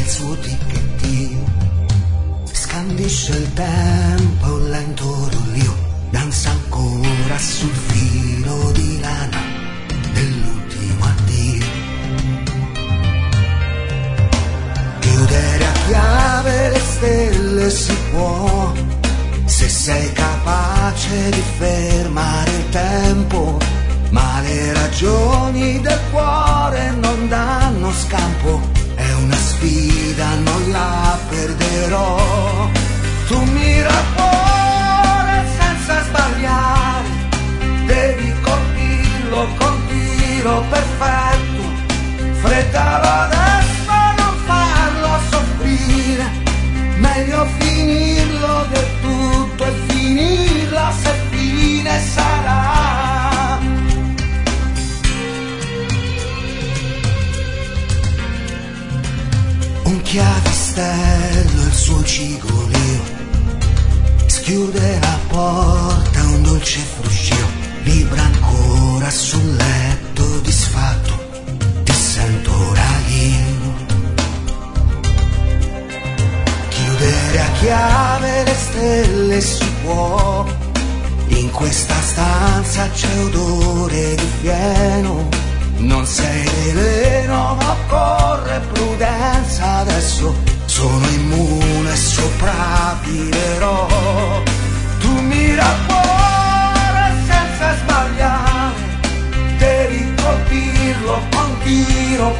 il suo ticchettio, scandisce il tempo, un lento rollio, danza ancora sul filo di lana dell'ultimo addio. Chiudere a chiave le stelle si può, se sei capace di fermare il tempo, ma le ragioni del cuore non danno scampo, è una sfida, non la perderò. Tu mira al cuore senza sbagliare, devi colpirlo con tiro perfetto, freddalo adesso, non farlo soffrire, meglio finirlo del tutto e finirla se fine sarà. Un chiavistello, il suo cigolio, schiude la porta, un dolce fruscio, vibra ancora sul letto disfatto, ti sento ora io. Chiudere a chiave le stelle si può, in questa stanza c'è odore di fieno, non sei veleno ma occorre prudenza, adesso sono immune, sopravviverò. Tu mira al cuore senza sbagliare, devi colpirlo con tiro